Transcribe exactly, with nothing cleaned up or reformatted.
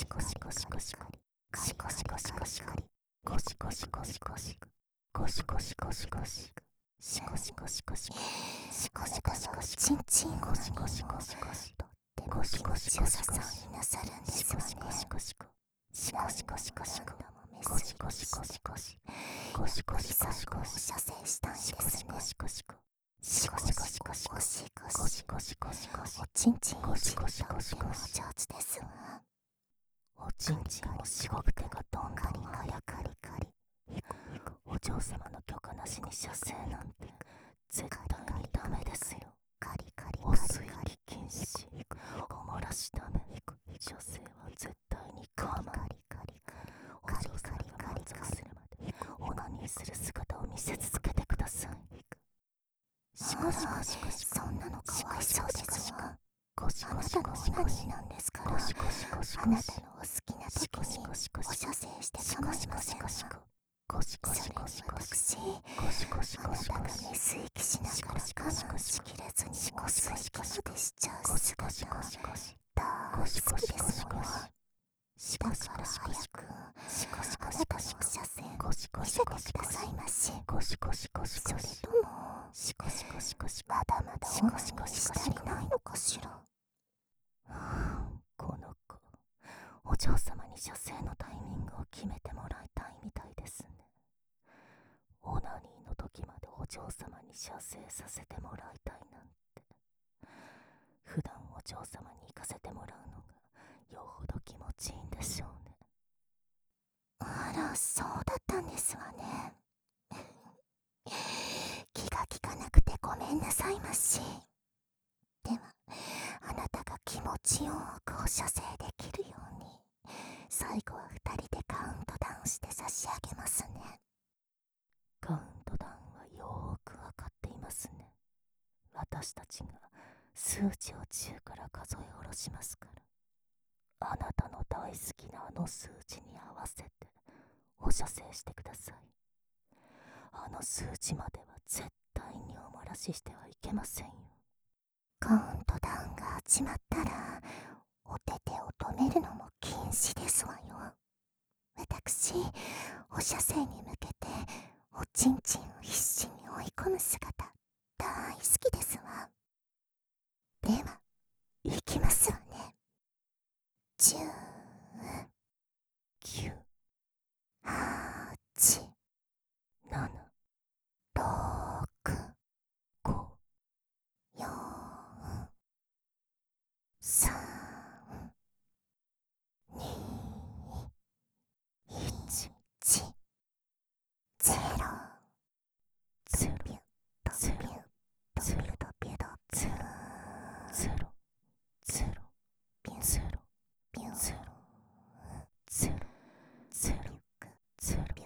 シコシコシコシコシコシコシコシコゴシゴシゴシゴシゴシゴシゴシゴシシコシコシコシシコシコシコシチンチンゴシゴシゴシゴシゴシゴシゴシゴシなさるんですよね。シコシコシコシコシコシコシコゴシゴシゴシゴシゴシゴシゴシゴシ射精したんですね。シコシコシコシコシコシコシコシゴシゴシゴシゴシおちんちんゴシゴシゴシゴシ上手ですわ。おちんちんをしごく手がどんどん早くカリカリお嬢様の許可なしに射精なんて絶対にダメですよ。カリカリお水域禁止お漏らしダメ射精は絶対に我慢お嬢様が満足するまでオナニーする姿を見せ続けてください。シコシコシコシコそんなのかわいそうですわ。ゴシゴシゴシゴシなんですから、あなたのお好きな時にお射精して構いませんわ。ゴシゴシゴシゴシゴシゴシゴシゴシあなたがメス息しながら我慢しきれずにゴシゴシゴシまでしちゃう姿大好きですのよ。だから早くあなたの射精見せてくださいまし。それともまだまだオナニーしたりないのかしら。はあ、この子お嬢様に射精のタイミングを決めてもらいたいみたいですね。オナニーの時までお嬢様に射精させてもらいたいなんて、普段お嬢様に行かせてもらうのがよほど気持ちいいんでしょうね。あら、そうだったんですわね。気が利かなくてごめんなさいまし。ではあなたが気持ちよくお射精できるように最後はふたりでカウントダウンして差し上げますね。カウントダウンはよーくわかっていますね。私たちが数値をじゅうから数え下ろしますから、あなたの大好きなあの数値に合わせてお射精してください。あの数値までは絶対にお漏らししてはいけませんよ。カウントダウンが始まったらお手手を止めるのも禁止ですわよ。私お射精に向けておちんちんを必死に追い込む姿大好きですわ。では行きますわね。じゅう、きゅう、はち、なな、ろく、ご、よん、さん、に、いち、ゼロ、ゼロ、ゼロ、ゼロ、ゼロ、ゼロ、ゼロ、ゼロ、ゼロ、ゼロ、ゼロ、ゼロ、ゼロ、ゼロ、ゼロ、